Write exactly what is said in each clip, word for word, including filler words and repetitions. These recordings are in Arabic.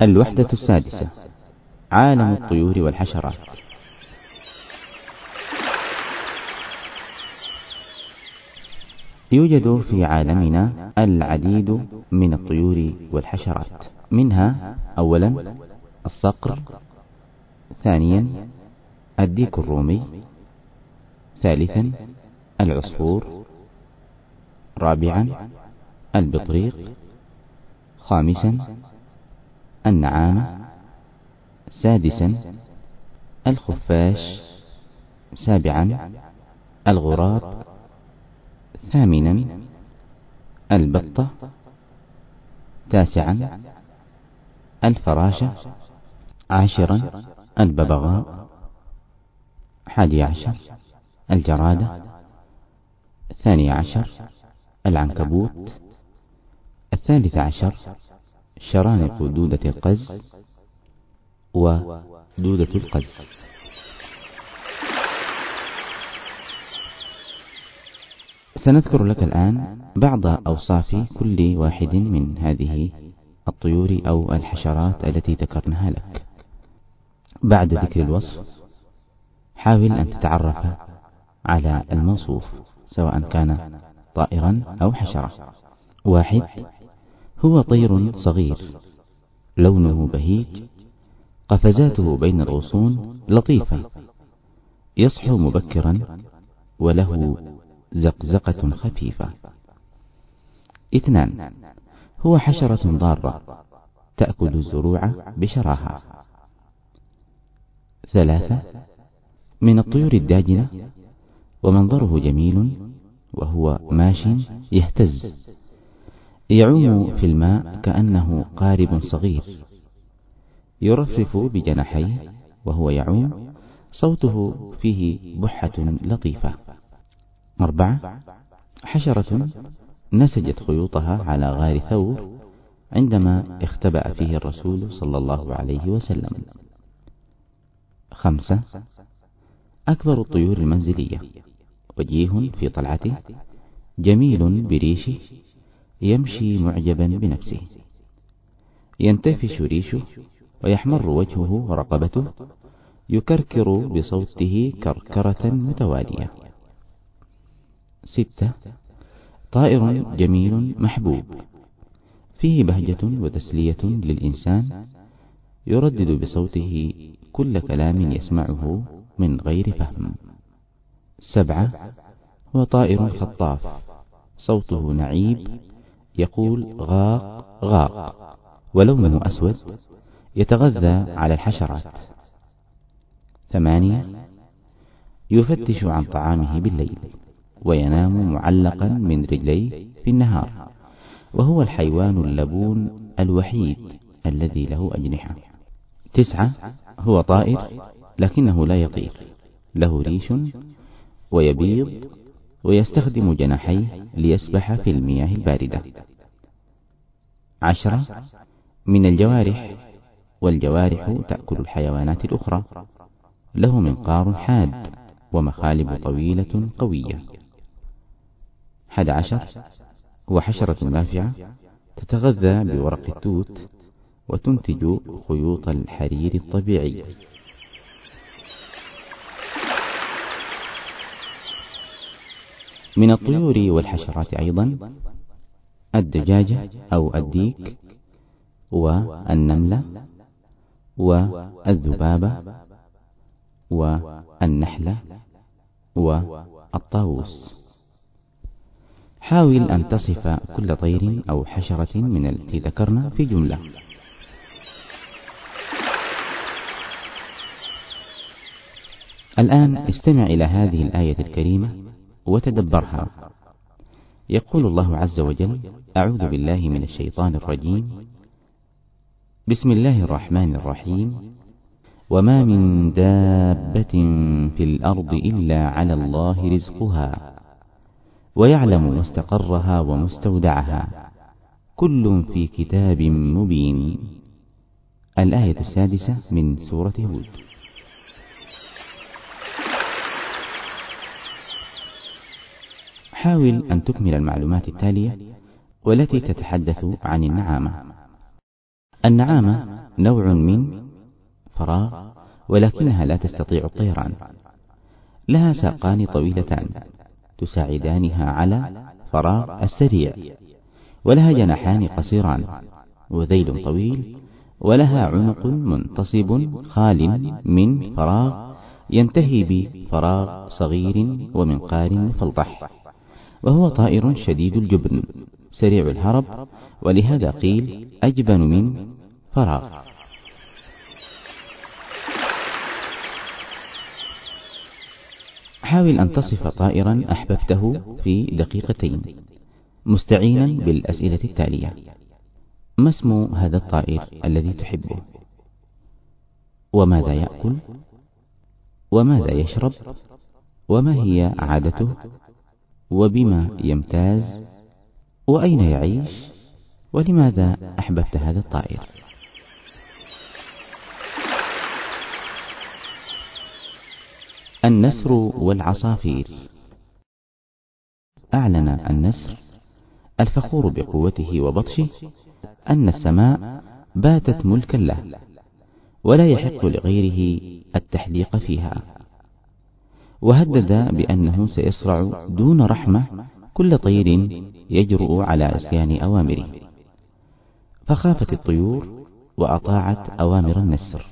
الوحدة السادسة: عالم الطيور والحشرات. يوجد في عالمنا العديد من الطيور والحشرات، منها أولا الصقر، ثانيا الديك الرومي، ثالثا العصفور، رابعا البطريق، خامسا النعامة، سادسا الخفاش، سابعا الغراب، ثامنا البطة، تاسعا الفراشة، عاشرا الببغاء، حادي عشر الجرادة، ثاني عشر العنكبوت، الثالث عشر شرانق دودة القز ودودة القز. سنذكر لك الآن بعض أوصاف كل واحد من هذه الطيور أو الحشرات التي ذكرناها لك. بعد ذكر الوصف حاول أن تتعرف على الموصوف سواء كان طائرا أو حشرة. واحد: هو طير صغير، لونه بهيج، قفزاته بين الغصون لطيفة، يصحو مبكرا وله زقزقة خفيفة. اثنان: هو حشرة ضارة تأكل الزروع بشراهة. ثلاثة: من الطيور الداجنة، ومنظره جميل وهو ماش يهتز، يعوم في الماء كأنه قارب صغير، يرفرف بجناحيه وهو يعوم، صوته فيه بحة لطيفة. أربعة: حشرة نسجت خيوطها على غار ثور عندما اختبأ فيه الرسول صلى الله عليه وسلم. خمسة: أكبر الطيور المنزلية، وجيه في طلعته، جميل بريشه، يمشي معجبا بنفسه، ينتفش ريشه ويحمر وجهه ورقبته، يكركر بصوته كركرة متوالية. ستة: طائر جميل محبوب، فيه بهجة وتسلية للإنسان، يردد بصوته كل كلام يسمعه من غير فهم. سبعة: هو طائر خطاف، صوته نعيب، يقول غاق غاق، ولونه أسود، يتغذى على الحشرات. ثمانية: يفتش عن طعامه بالليل، وينام معلقا من رجليه في النهار، وهو الحيوان اللبون الوحيد الذي له أجنحة. تسعة: هو طائر لكنه لا يطير، له ريش ويبيض، ويستخدم جناحيه ليسبح في المياه الباردة. عشرة: من الجوارح، والجوارح تأكل الحيوانات الأخرى، له منقار حاد ومخالب طويلة قوية. حد عشر: هو حشرة نافعة، تتغذى بورق التوت وتنتج خيوط الحرير الطبيعي. من الطيور والحشرات أيضا الدجاجة أو الديك، والنملة، والذبابة، والنحلة، والطاووس. حاول أن تصف كل طير أو حشرة من التي ذكرنا في جملة. الآن استمع إلى هذه الآية الكريمة وتدبرها. يقول الله عز وجل: أعوذ بالله من الشيطان الرجيم، بسم الله الرحمن الرحيم، وما من دابة في الأرض إلا على الله رزقها ويعلم مستقرها ومستودعها كل في كتاب مبين. الآية السادسة من سورة هود. حاول أن تكمل المعلومات التالية والتي تتحدث عن النعامة. النعامة نوع من فراغ، ولكنها لا تستطيع الطيران. لها ساقان طويلتان تساعدانها على فراغ السريع، ولها جناحان قصيران وذيل طويل، ولها عنق منتصب خال من فراغ ينتهي بفراغ صغير ومنقار مفلطح. وهو طائر شديد الجبن سريع الهرب، ولهذا قيل أجبن من فراغ. حاول أن تصف طائرا أحببته في دقيقتين، مستعينا بالأسئلة التالية: ما اسم هذا الطائر الذي تحبه؟ وماذا يأكل؟ وماذا يشرب؟ وما هي عادته؟ وبما يمتاز؟ وأين يعيش؟ ولماذا أحببت هذا الطائر؟ النسر والعصافير. أعلن النسر الفخور بقوته وبطشه أن السماء باتت ملكا له، ولا يحق لغيره التحليق فيها، وهدد بأنه سيصرع دون رحمة كل طير يجرؤ على عصيان أوامره. فخافت الطيور وأطاعت أوامر النسر،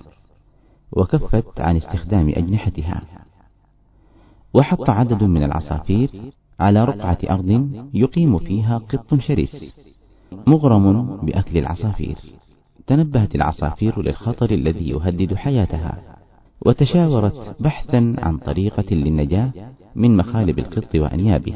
وكفت عن استخدام أجنحتها. وحط عدد من العصافير على رقعة أرض يقيم فيها قط شرس مغرم بأكل العصافير. تنبهت العصافير للخطر الذي يهدد حياتها، وتشاورت بحثا عن طريقة للنجاة من مخالب القط وأنيابه.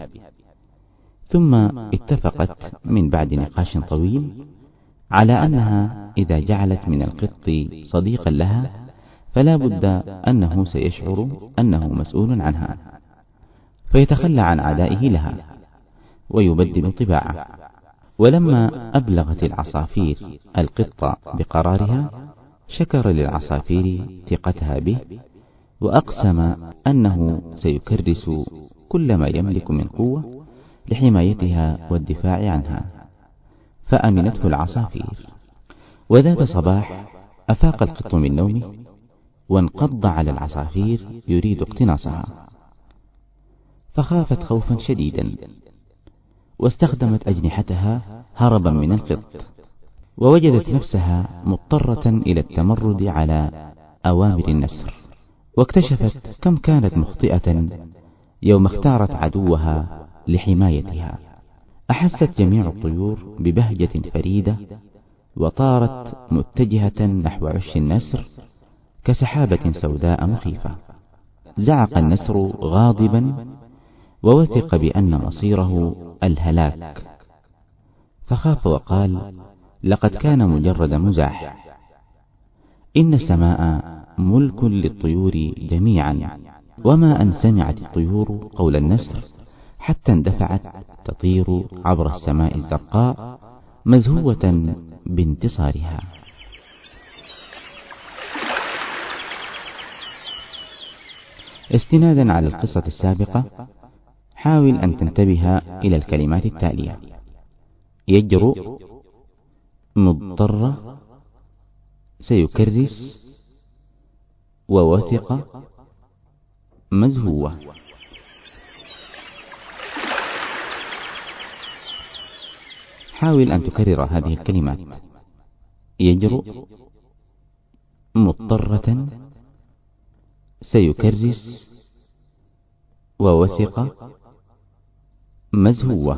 ثم اتفقت من بعد نقاش طويل على أنها إذا جعلت من القط صديقا لها فلا بد أنه سيشعر أنه مسؤول عنها، فيتخلى عن عدائه لها ويبدل طباعه. ولما أبلغت العصافير القط بقرارها، شكر للعصافير ثقتها به، وأقسم أنه سيكرس كل ما يملك من قوة لحمايتها والدفاع عنها. فأمنته العصافير. وذات صباح أفاق القط من نومه وانقض على العصافير يريد اقتناصها، فخافت خوفا شديدا واستخدمت أجنحتها هربا من القط، ووجدت نفسها مضطرة إلى التمرد على أوامر النسر. واكتشفت كم كانت مخطئة يوم اختارت عدوها لحمايتها. أحست جميع الطيور ببهجة فريدة، وطارت متجهة نحو عش النسر كسحابة سوداء مخيفة. زعق النسر غاضبا، ووثق بأن مصيره الهلاك، فخاف وقال: لقد كان مجرد مزاح. إن السماء ملك للطيور جميعا. وما أن سمعت الطيور قول النسر حتى اندفعت تطير عبر السماء الزرقاء مزهوة بانتصارها. استنادا على القصة السابقة، حاول أن تنتبه إلى الكلمات التالية: يجرؤ، مضطرة، سيكرس، ووثق، مزهوة. حاول أن تكرر هذه الكلمات: يجرؤ، مضطرة، سيكرس، ووثق، مزهوة.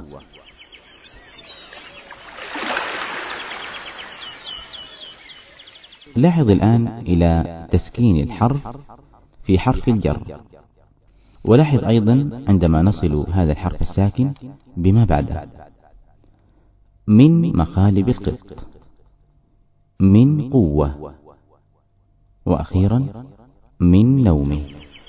لاحظ الآن إلى تسكين الحرف في حرف الجر، ولاحظ أيضا عندما نصل هذا الحرف الساكن بما بعده: من مخالب القط، من قوة، وأخيرا من نومه.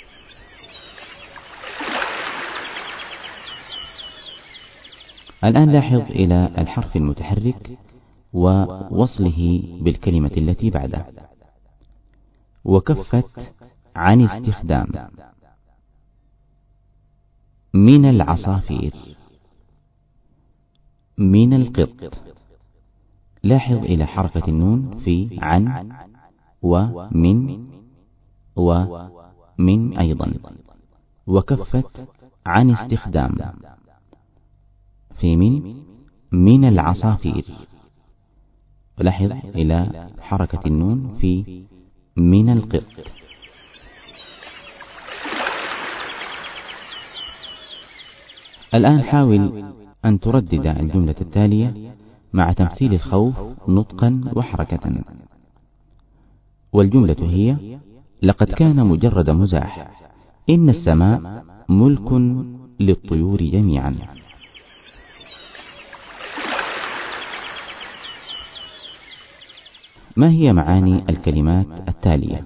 الآن لاحظ إلى الحرف المتحرك ووصله بالكلمة التي بعده: وكفت عن استخدام، من العصافير، من القط، لاحظ إلى حركة النون في عن ومن ومن أيضا، وكفت عن استخدام في من من العصافير. لاحظ إلى حركة النون في من القط. الآن حاول أن تردد الجملة التالية مع تمثيل الخوف نطقا وحركة. والجملة هي: لقد كان مجرد مزاح، إن السماء ملك للطيور جميعا. ما هي معاني الكلمات التالية؟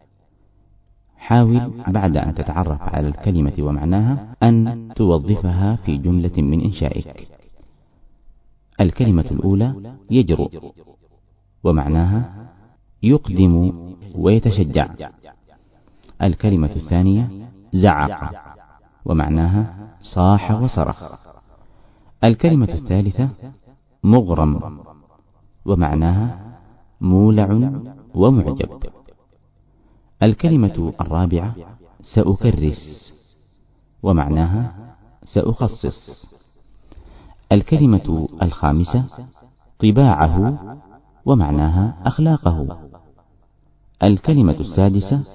حاول بعد أن تتعرف على الكلمة ومعناها أن توظفها في جملة من إنشائك. الكلمة الأولى يجرؤ، ومعناها يقدم ويتشجع. الكلمة الثانية زعق، ومعناها صاح وصرخ. الكلمة الثالثة مغرم، ومعناها مولع ومعجب. الكلمة الرابعة سأكرس، ومعناها سأخصص. الكلمة الخامسة طباعه، ومعناها أخلاقه. الكلمة السادسة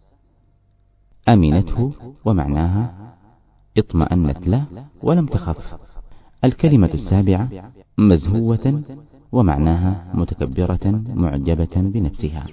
أمنته، ومعناها اطمأنت له ولم تخف. الكلمة السابعة مزهوة، ومعناها متكبرة معجبة بنفسها.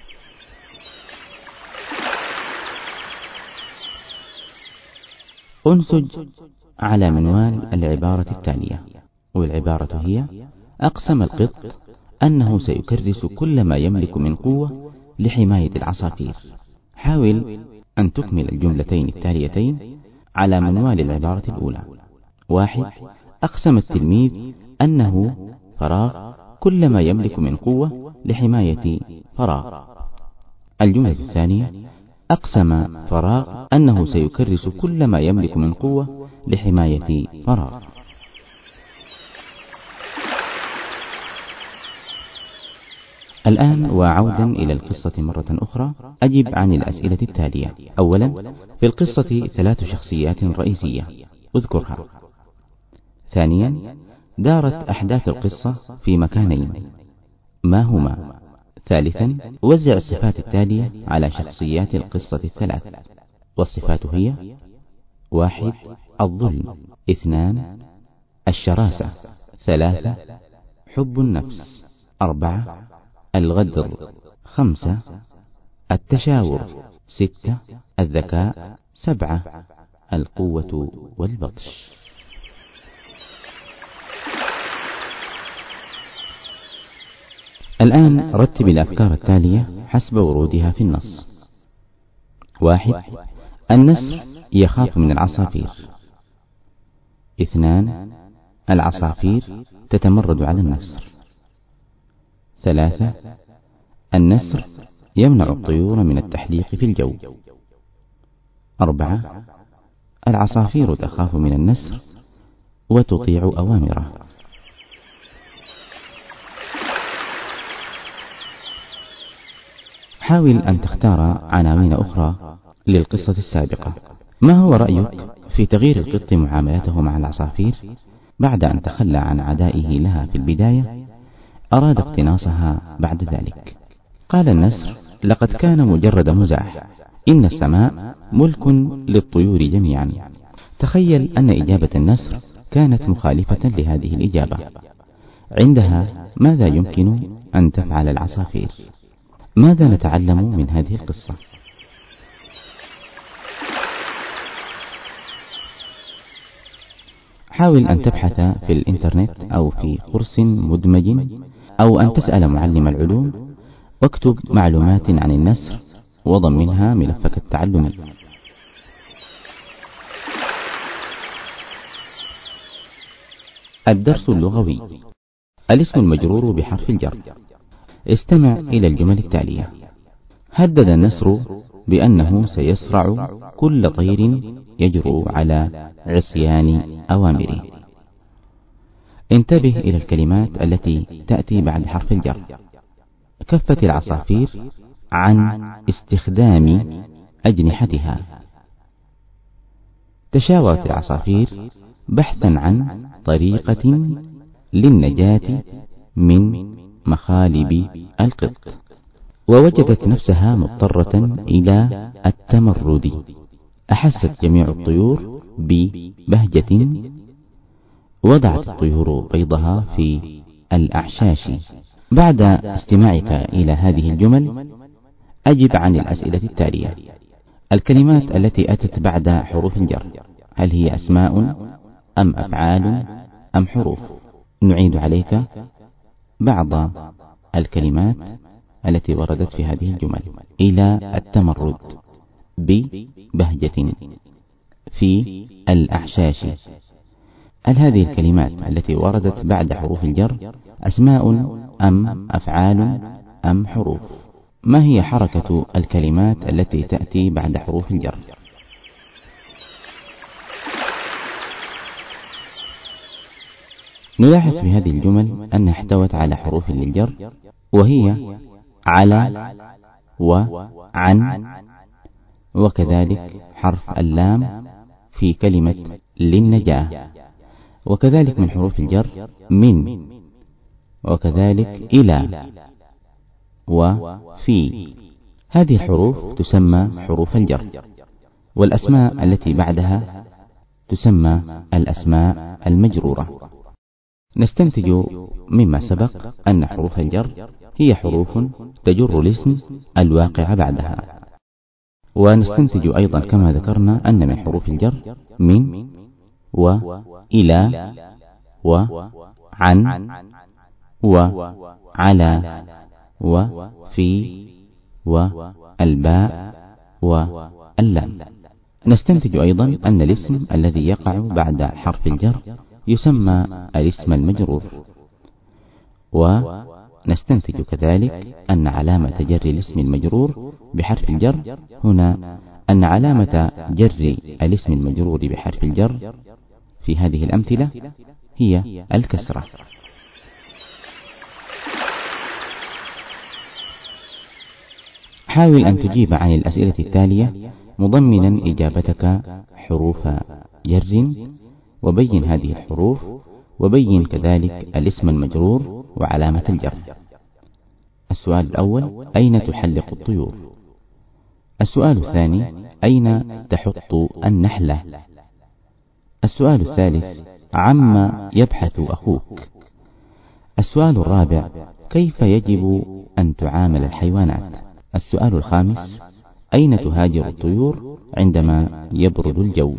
أنسج على منوال العبارة التالية، والعبارة هي: أقسم القط أنه سيكرس كل ما يملك من قوة لحماية العصافير. حاول أن تكمل الجملتين التاليتين على منوال العبارة الأولى. واحد: أقسم التلميذ أنه فراغ كل ما يملك من قوة لحماية فراغ. الجملة الثانية: أقسم فراغ أنه سيكرس كل ما يملك من قوة لحماية فراغ. الآن وعودا إلى القصة مرة أخرى، أجب عن الأسئلة التالية. أولا، في القصة ثلاث شخصيات رئيسية، اذكرها. ثانيا، دارت أحداث القصة في مكانين، ما هما؟ ثالثا، وزع الصفات التالية على شخصيات القصة الثلاث، والصفات هي: واحد الظلم، اثنان الشراسة، ثلاثة حب النفس، أربعة الغدر، خمسة التشاور، ستة الذكاء، سبعة القوة والبطش. الآن رتب الأفكار التالية حسب ورودها في النص. واحد: النسر يخاف من العصافير. اثنان: العصافير تتمرد على النسر. ثلاثة: النسر يمنع الطيور من التحليق في الجو. أربعة: العصافير تخاف من النسر وتطيع أوامره. حاول أن تختار عناوين أخرى للقصة السابقة. ما هو رأيك في تغيير القط معاملته مع العصافير بعد أن تخلى عن عدائه لها في البداية؟ أراد اقتناصها بعد ذلك. قال النسر: لقد كان مجرد مزاح، إن السماء ملك للطيور جميعا. تخيل أن إجابة النسر كانت مخالفة لهذه الإجابة. عندها ماذا يمكن أن تفعل العصافير؟ ماذا نتعلم من هذه القصة؟ حاول أن تبحث في الإنترنت أو في قرص مدمج، أو أن تسأل معلم العلوم، واكتب معلومات عن النسر وضمنها ملفك التعلمي. الدرس اللغوي: الاسم المجرور بحرف الجر. استمع إلى الجمل التالية: هدد النسر بأنه سيصرع كل طير يجرؤ على عصيان أوامره. انتبه إلى الكلمات التي تأتي بعد حرف الجر. كفت العصافير عن استخدام أجنحتها. تشاورت العصافير بحثا عن طريقة للنجاة من مخالب القط. ووجدت نفسها مضطرة إلى التمرد. أحست جميع الطيور ببهجة. وضعت الطيور بيضها في الأعشاش. بعد استماعك إلى هذه الجمل أجب عن الأسئلة التالية. الكلمات التي أتت بعد حروف الجر هل هي أسماء أم أفعال أم حروف؟ نعيد عليك بعض الكلمات التي وردت في هذه الجمل. إلى التمرد، ببهجة، في الأحشاش. هل هذه الكلمات التي وردت بعد حروف الجر أسماء أم أفعال أم حروف؟ ما هي حركة الكلمات التي تأتي بعد حروف الجر؟ نلاحظ في هذه الجمل أنها احتوت على حروف للجر، وهي على وعن، وكذلك حرف اللام في كلمة للنجاة، وكذلك من حروف الجر من، وكذلك إلى وفي. هذه الحروف تسمى حروف الجر، والأسماء التي بعدها تسمى الأسماء المجرورة. نستنتج مما سبق أن حروف الجر هي حروف تجر الاسم الواقع بعدها. ونستنتج أيضا كما ذكرنا أن من حروف الجر من وإلى وعن وعلى وفي والباء واللام. نستنتج أيضا أن الاسم الذي يقع بعد حرف الجر يسمى الاسم المجرور. ونستنتج كذلك أن علامة جر الاسم المجرور بحرف الجر هنا أن علامة جر الاسم المجرور بحرف الجر في هذه الأمثلة هي الكسرة. حاول أن تجيب عن الأسئلة التالية مضمنا إجابتك حروف جر، وبين هذه الحروف، وبين كذلك الاسم المجرور وعلامة الجر. السؤال الأول: أين تحلق الطيور؟ السؤال الثاني: أين تحط النحلة؟ السؤال الثالث: عما يبحث أخوك؟ السؤال الرابع: كيف يجب أن تعامل الحيوانات؟ السؤال الخامس: أين تهاجر الطيور عندما يبرد الجو؟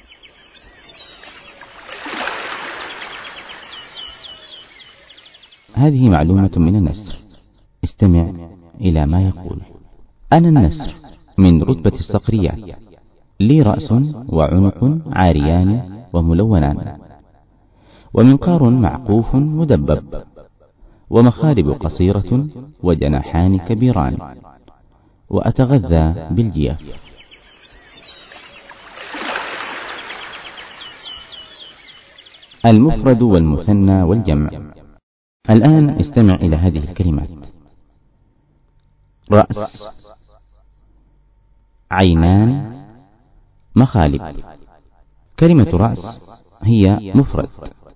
هذه معلومة من النسر. استمع إلى ما يقول: أنا النسر من رتبة الصقريات، لي رأس وعنق عاريان وملونان، ومنقار معقوف مدبب، ومخالب قصيرة، وجناحان كبيران، وأتغذى بالجياف. المفرد والمثنى والجمع. الآن استمع إلى هذه الكلمات: رأس، عينان، مخالب. كلمة رأس هي مفرد،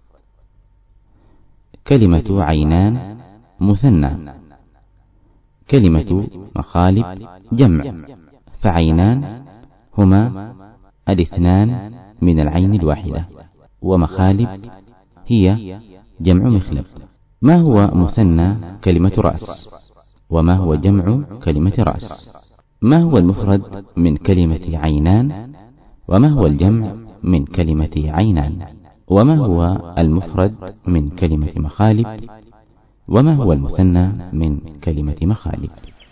كلمة عينان مثنى، كلمة مخالب جمع، فعينان هما الاثنان من العين الواحدة، ومخالب هي جمع مخلب. ما هو مثنى كلمة رأس؟ وما هو جمع كلمة رأس؟ ما هو المفرد من كلمة عينان؟ وما هو الجمع من كلمة عينان؟ وما هو المفرد من كلمة مخالب؟ وما هو المثنى من كلمة مخالب؟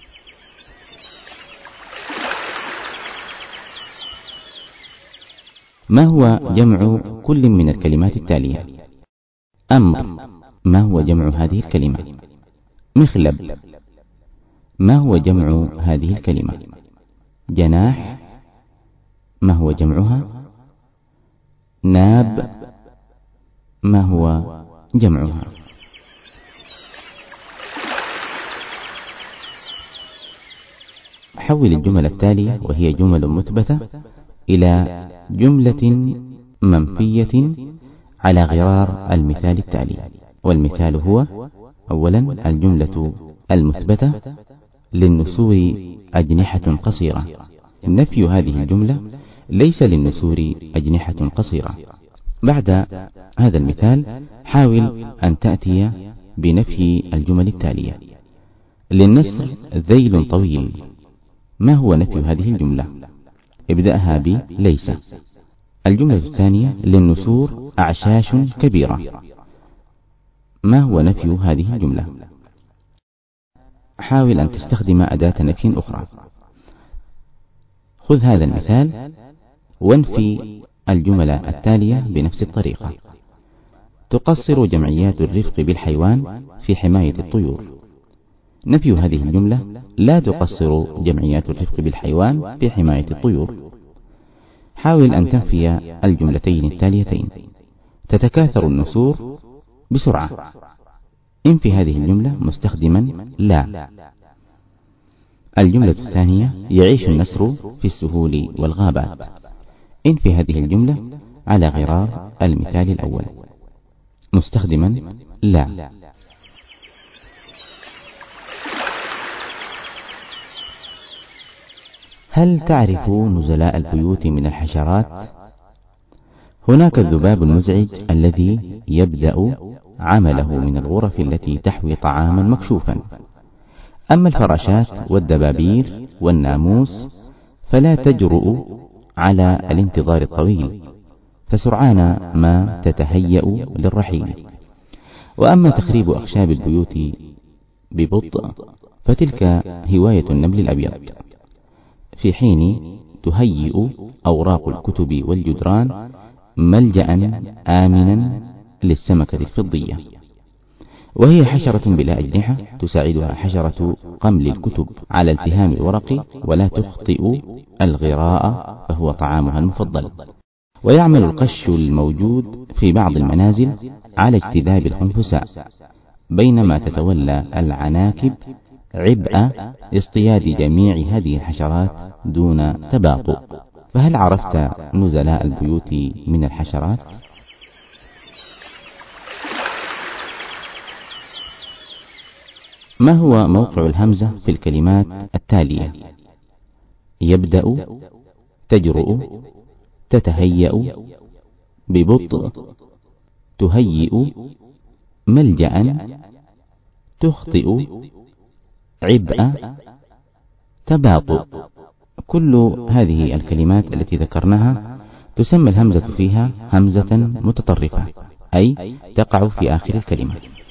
ما هو جمع كل من الكلمات التالية؟ أمر، ما هو جمع هذه الكلمة؟ مخلب، ما هو جمع هذه الكلمة؟ جناح، ما هو جمعها؟ ناب، ما هو جمعها. حول الجمل التالية وهي جمل مثبتة إلى جملة منفية على غرار المثال التالي. والمثال هو: أولا، الجملة المثبتة: للنسور أجنحة قصيرة. نفي هذه الجملة: ليس للنسور أجنحة قصيرة. بعد هذا المثال حاول أن تأتي بنفي الجمل التالية: للنسر ذيل طويل. ما هو نفي هذه الجملة؟ ابدأها ب ليس. الجملة الثانية: للنسور أعشاش كبيرة. ما هو نفي هذه الجملة؟ حاول أن تستخدم أداة نفي أخرى. خذ هذا المثال وانفي الجملة التالية بنفس الطريقة: تقصر جمعيات الرفق بالحيوان في حماية الطيور. نفي هذه الجملة: لا تقصر جمعيات الرفق بالحيوان في حماية الطيور. حاول أن تنفي الجملتين التاليتين: تتكاثر النسور بسرعة. انفي هذه الجملة مستخدما لا. الجملة الثانية: يعيش النسر في السهول والغابات. انفي هذه الجملة على غرار المثال الأول مستخدما لا. هل تعرف نزلاء البيوت من الحشرات؟ هناك الذباب المزعج الذي يبدأ عمله من الغرف التي تحوي طعاما مكشوفا. أما الفراشات والدبابير والناموس فلا تجرؤ على الانتظار الطويل، فسرعان ما تتهيأ للرحيل. وأما تخريب أخشاب البيوت ببطء فتلك هواية النمل الأبيض، في حين تهيئ أوراق الكتب والجدران ملجأ آمنا للسمكة الفضية، وهي حشرة بلا أجنحة تساعدها حشرة قمل الكتب على التهام الورق ولا تخطئ الغراء، فهو طعامها المفضل. ويعمل القش الموجود في بعض المنازل على اجتذاب الخنفساء، بينما تتولى العناكب عبء اصطياد جميع هذه الحشرات دون تباطؤ. فهل عرفت نزلاء البيوت من الحشرات؟ ما هو موقع الهمزة في الكلمات التالية: يبدأ، تجرؤ، تتهيأ، ببطء، تهيئ، ملجأ، تخطئ، عبء، تباطؤ. كل هذه الكلمات التي ذكرناها تسمى الهمزة فيها همزة متطرفة، أي تقع في آخر الكلمة.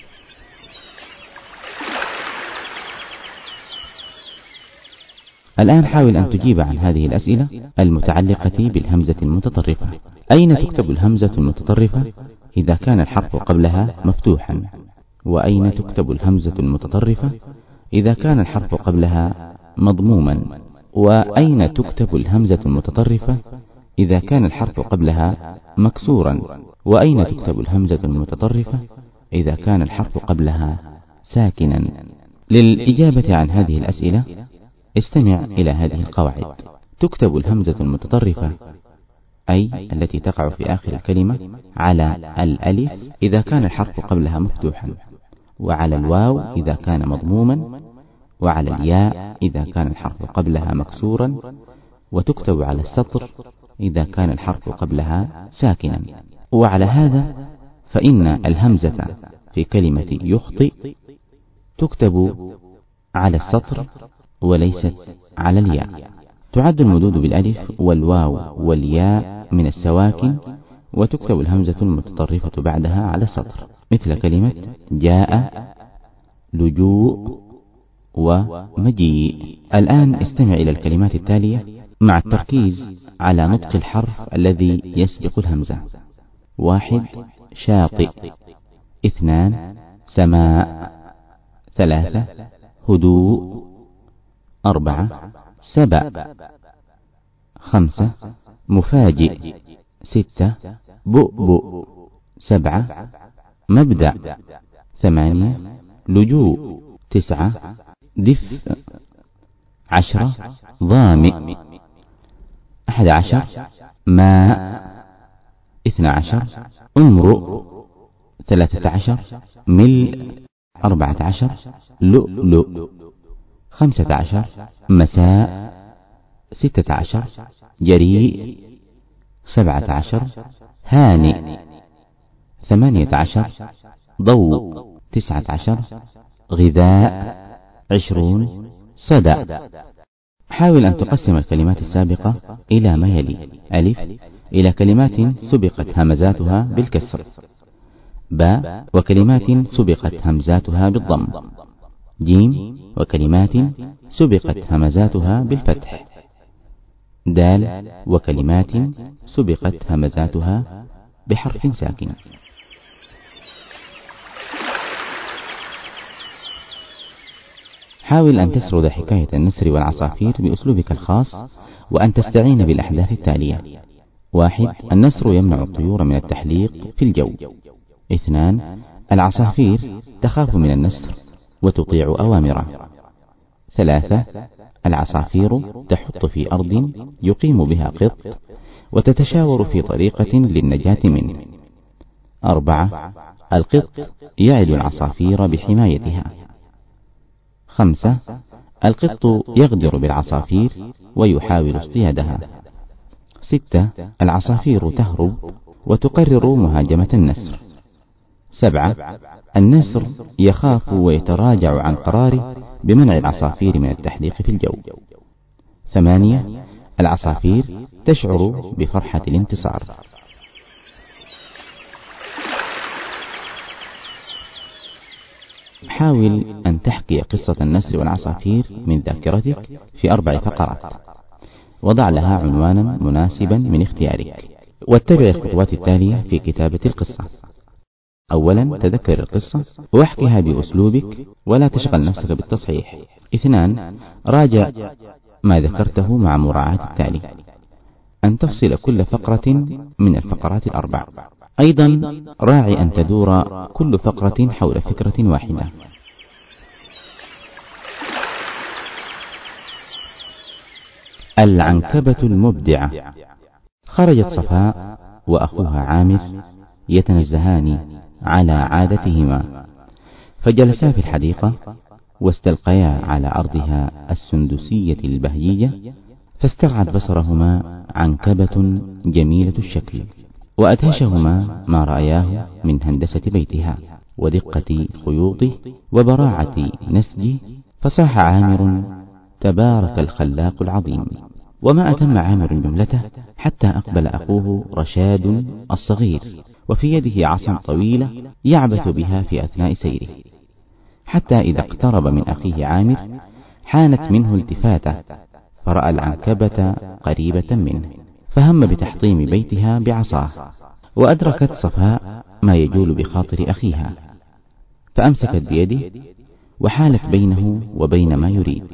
الآن حاول أن تجيب عن هذه الأسئلة المتعلقة بالهمزة المتطرفة. أين تكتب الهمزة المتطرفة إذا كان الحرف قبلها مفتوحا؟ وأين تكتب الهمزة المتطرفة إذا كان الحرف قبلها مضموما؟ وأين تكتب الهمزة المتطرفة إذا كان الحرف قبلها مكسورا؟ وأين تكتب الهمزة المتطرفة إذا كان الحرف قبلها ساكنا؟ للإجابة عن هذه الأسئلة استمع إلى هذه القواعد. تكتب الهمزة المتطرفة، أي التي تقع في آخر الكلمة، على الألف إذا كان الحرف قبلها مفتوحا، وعلى الواو إذا كان مضموما، وعلى الياء إذا كان الحرف قبلها مكسورا، وتكتب على السطر إذا كان الحرف قبلها ساكنا. وعلى هذا فإن الهمزة في كلمة يخطئ تكتب على السطر وليست على الياء. تعد المدود بالألف والواو والياء من السواكن، وتكتب الهمزة المتطرفة بعدها على السطر، مثل كلمة جاء، لجوء، ومجيء. الآن استمع إلى الكلمات التالية مع التركيز على نطق الحرف الذي يسبق الهمزة. واحد: شاطئ. اثنان: سماء. ثلاثة: هدوء. أربعة: سبأ. خمسة: مفاجئ. ستة: بؤبؤ. سبعة: مبدأ. ثمانية لجوء. تسعة دفء. عشرة ظامئ. أحد عشر ماء. اثنى عشر امرؤ. ثلاثة عشر ملء. أربعة عشر لؤلؤ. خمسة عشر مساء. ستة عشر جريء. سبعة عشر هانئ. ثمانية عشر ضوء. تسعة عشر غذاء. عشرون صدى. حاول أن تقسم الكلمات السابقة إلى ما يلي: ألف إلى كلمات سبقت همزاتها بالكسر، باء وكلمات سبقت همزاتها بالضم، جيم وكلمات سبقت همزاتها بالفتح، دال وكلمات سبقت همزاتها بحرف ساكن. حاول أن تسرد حكاية النسر والعصافير بأسلوبك الخاص، وأن تستعين بالأحداث التالية: واحد. النسر يمنع الطيور من التحليق في الجو. اثنان. العصافير تخاف من النسر وتطيع أوامره. ثلاثة. العصافير تحط في أرض يقيم بها قط وتتشاور في طريقة للنجاة منه. أربعة. القط يعد العصافير بحمايتها. خمسة. القط يغدر بالعصافير ويحاول اصطيادها. ستة. العصافير تهرب وتقرر مهاجمة النسر. سبعة. النسر يخاف ويتراجع عن قراره بمنع العصافير من التحليق في الجو. ثمانية. العصافير تشعر بفرحة الانتصار. حاول أن تحكي قصة النسر والعصافير من ذاكرتك في أربع فقرات، وضع لها عنوانا مناسبا من اختيارك، واتبع الخطوات التالية في كتابة القصة. أولا، تذكر القصة واحكها بأسلوبك ولا تشغل نفسك بالتصحيح. اثنان، راجع ما ذكرته مع مراعاة التالي: أن تفصل كل فقرة من الفقرات الأربع. أيضا راعي أن تدور كل فقرة حول فكرة واحدة. العنكبة المبدعة. خرجت صفاء وأخوها عامر يتنزهان على عادتهما، فجلسا في الحديقة واستلقيا على أرضها السندسية البهيجة، فاسترعت بصرهما عنكبة جميلة الشكل، وأدهشهما ما رأياه من هندسة بيتها ودقة خيوطه وبراعة نسجه، فصاح عامر: تبارك الخلاق العظيم. وما أتم عامر جملته حتى أقبل أخوه رشاد الصغير وفي يده عصا طويلة يعبث بها في أثناء سيره، حتى إذا اقترب من أخيه عامر حانت منه التفاتة، فرأى العنكبة قريبة منه، فهم بتحطيم بيتها بعصاه. وأدركت صفاء ما يجول بخاطر أخيها، فأمسكت بيده وحالت بينه وبين ما يريد،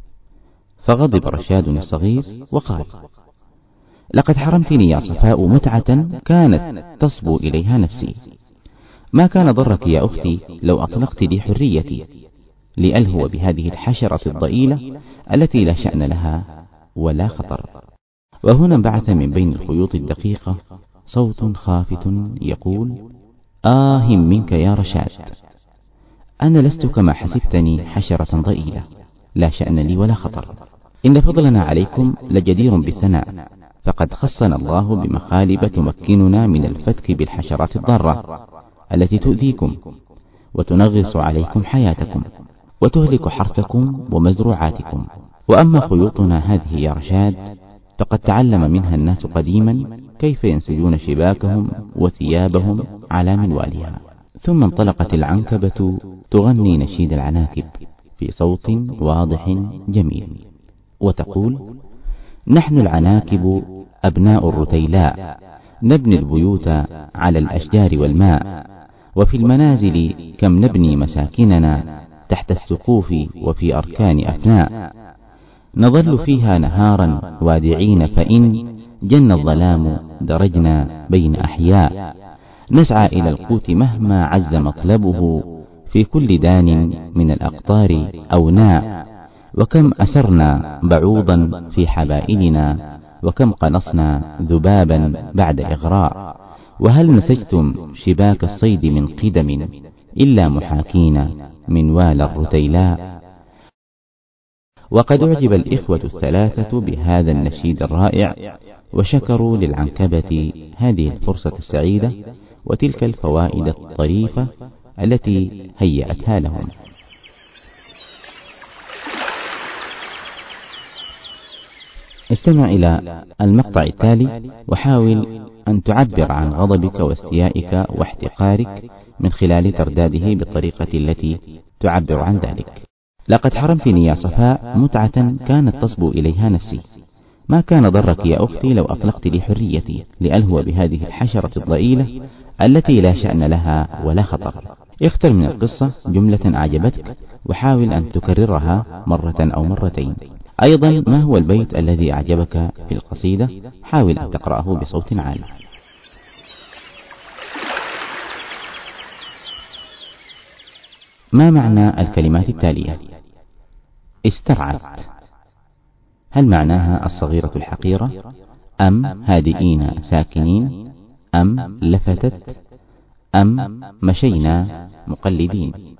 فغضب رشاد الصغير وقال: لقد حرمتني يا صفاء متعة كانت تصبو إليها نفسي. ما كان ضرك يا أختي لو أطلقت لي حريتي لألهو بهذه الحشرة الضئيلة التي لا شأن لها ولا خطر. وهنا انبعث من بين الخيوط الدقيقة صوت خافت يقول: آه منك يا رشاد، أنا لست كما حسبتني حشرة ضئيلة لا شأن لي ولا خطر. إن فضلنا عليكم لجدير بالثناء، فقد خصنا الله بمخالب تمكننا من الفتك بالحشرات الضارة التي تؤذيكم وتنغص عليكم حياتكم وتهلك حرثكم ومزروعاتكم. وأما خيوطنا هذه يا رشاد فقد تعلم منها الناس قديما كيف ينسجون شباكهم وثيابهم على منوالها. ثم انطلقت العنكبة تغني نشيد العناكب في صوت واضح جميل، وتقول: نحن العناكب أبناء الرتيلاء، نبني البيوت على الأشجار والماء، وفي المنازل كم نبني مساكننا تحت السقوف وفي أركان أفناء، نظل فيها نهارا وادعين، فإن جن الظلام درجنا بين أحياء، نسعى إلى القوت مهما عز مطلبه في كل دان من الأقطار أو ناء، وكم أسرنا بعوضا في حبائلنا، وكم قنصنا ذبابا بعد إغراء، وهل نسجتم شباك الصيد من قدم إلا محاكينا من وال الرتيلاء. وقد أعجب الإخوة الثلاثة بهذا النشيد الرائع، وشكروا للعنكبة هذه الفرصة السعيدة وتلك الفوائد الطريفة التي هيأتها لهم. استمع إلى المقطع التالي وحاول أن تعبر عن غضبك واستيائك واحتقارك من خلال ترداده بالطريقة التي تعبر عن ذلك. لقد حرمتني يا صفاء متعة كانت تصبو إليها نفسي، ما كان ضرك يا أختي لو أطلقت لي حريتي لألهو بهذه الحشرة الضئيلة التي لا شأن لها ولا خطر. اختر من القصة جملة أعجبتك وحاول أن تكررها مرة أو مرتين. أيضا ما هو البيت الذي أعجبك في القصيدة؟ حاول أن تقرأه بصوت عالي. ما معنى الكلمات التالية؟ استرعت، هل معناها الصغيرة الحقيرة، أم هادئين ساكنين، أم لفتت، أم مشينا مقلدين؟